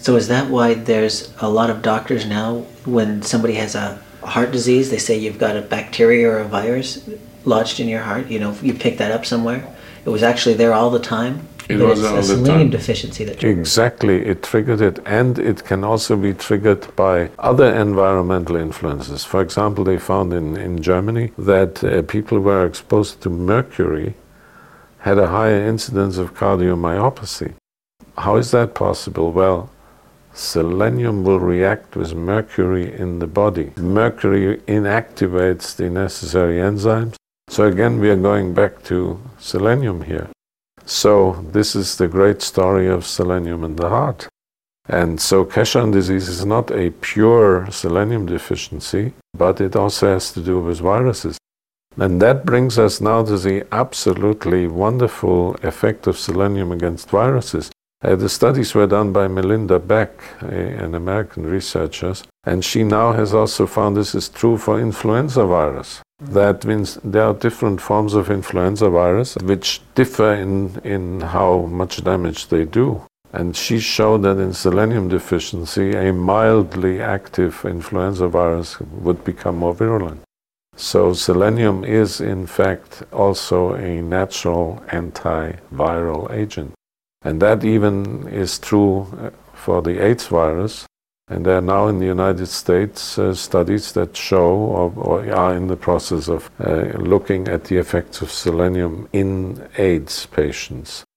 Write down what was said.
So is that why there's a lot of doctors now, when somebody has a heart disease, they say you've got a bacteria or a virus lodged in your heart? You know, you picked that up somewhere. It was actually there all the time. It but was it's all a the selenium time. deficiency that triggered it. Exactly, it triggered it, and it can also be triggered by other environmental influences. For example, they found in Germany that people who were exposed to mercury had a higher incidence of cardiomyopathy. How is that possible? Well, selenium will react with mercury in the body. Mercury inactivates the necessary enzymes. So again, we are going back to selenium here. So this is the great story of selenium in the heart. And so Cachon disease is not a pure selenium deficiency, but it also has to do with viruses. And that brings us now to the absolutely wonderful effect of selenium against viruses. The studies were done by Melinda Beck, an American researcher, and she now has also found this is true for influenza virus. That means there are different forms of influenza virus which differ in how much damage they do. And she showed that in selenium deficiency, a mildly active influenza virus would become more virulent. So selenium is in fact also a natural antiviral agent. And that even is true for the AIDS virus. And there are now in the United States studies that show or are in the process of looking at the effects of selenium in AIDS patients.